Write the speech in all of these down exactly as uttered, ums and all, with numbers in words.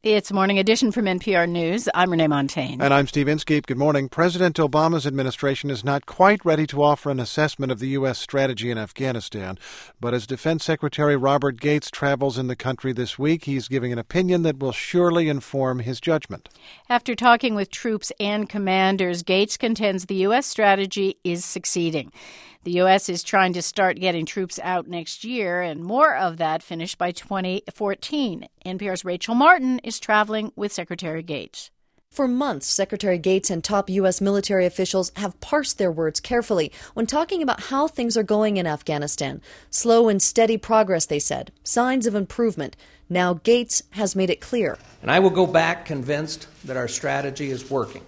It's Morning Edition from N P R News. I'm Renee Montagne. And I'm Steve Inskeep. Good morning. President Obama's administration is not quite ready to offer an assessment of the U S strategy in Afghanistan. But as Defense Secretary Robert Gates travels in the country this week, he's giving an opinion that will surely inform his judgment. After talking with troops and commanders, Gates contends the U S strategy is succeeding. The U S is trying to start getting troops out next year, and more of that finished by twenty fourteen. N P R's Rachel Martin is traveling with Secretary Gates. For months, Secretary Gates and top U S military officials have parsed their words carefully when talking about how things are going in Afghanistan. Slow and steady progress, they said. Signs of improvement. Now Gates has made it clear. And I will go back convinced that our strategy is working,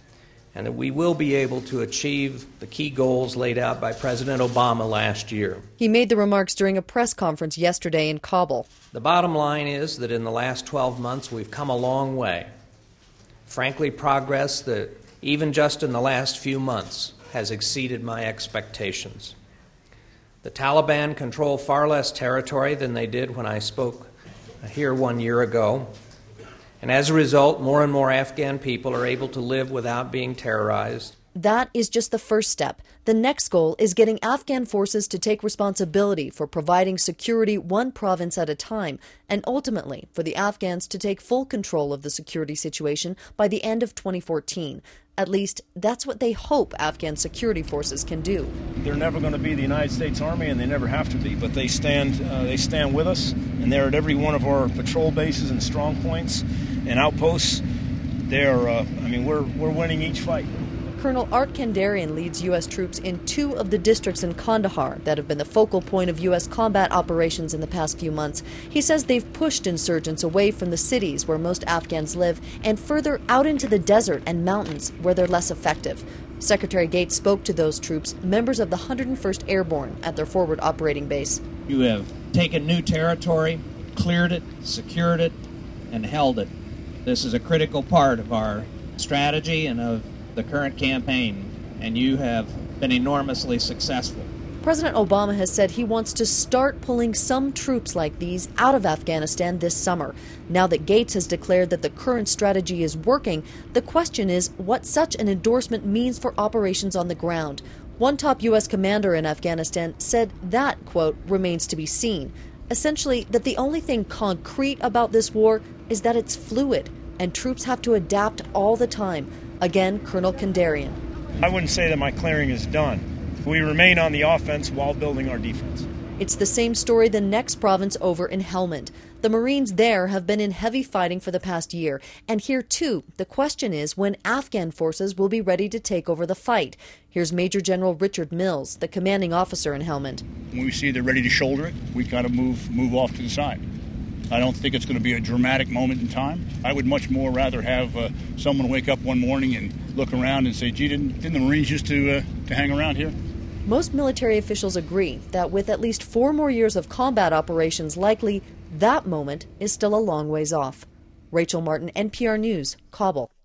and that we will be able to achieve the key goals laid out by President Obama last year. He made the remarks during a press conference yesterday in Kabul. The bottom line is that in the last twelve months, we've come a long way. Frankly, progress that even just in the last few months has exceeded my expectations. The Taliban control far less territory than they did when I spoke here one year ago. And as a result, more and more Afghan people are able to live without being terrorized. That is just the first step. The next goal is getting Afghan forces to take responsibility for providing security one province at a time, and ultimately for the Afghans to take full control of the security situation by the end of twenty fourteen. At least, that's what they hope Afghan security forces can do. They're never going to be the United States Army, and they never have to be, but they stand uh, they stand with us, and they're at every one of our patrol bases and strong points and outposts. They're, uh, I mean, we're we're winning each fight. Colonel Art Kandarian leads U S troops in two of the districts in Kandahar that have been the focal point of U S combat operations in the past few months. He says they've pushed insurgents away from the cities where most Afghans live and further out into the desert and mountains where they're less effective. Secretary Gates spoke to those troops, members of the one hundred first Airborne, at their forward operating base. You have taken new territory, cleared it, secured it, and held it. This is a critical part of our strategy and of the current campaign, and you have been enormously successful. President Obama has said he wants to start pulling some troops like these out of Afghanistan this summer. Now that Gates has declared that the current strategy is working, the question is what such an endorsement means for operations on the ground. One top U S commander in Afghanistan said that, quote, remains to be seen. Essentially, that the only thing concrete about this war is that it's fluid, and troops have to adapt all the time. Again, Colonel Kandarian. I wouldn't say that my clearing is done. We remain on the offense while building our defense. It's the same story the next province over in Helmand. The Marines there have been in heavy fighting for the past year. And here, too, the question is when Afghan forces will be ready to take over the fight. Here's Major General Richard Mills, the commanding officer in Helmand. When we see they're ready to shoulder it, we've got to move, move off to the side. I don't think it's going to be a dramatic moment in time. I would much more rather have uh, someone wake up one morning and look around and say, gee, didn't, didn't the Marines used to, uh, to hang around here? Most military officials agree that with at least four more years of combat operations likely, that moment is still a long ways off. Rachel Martin, N P R News, Kabul.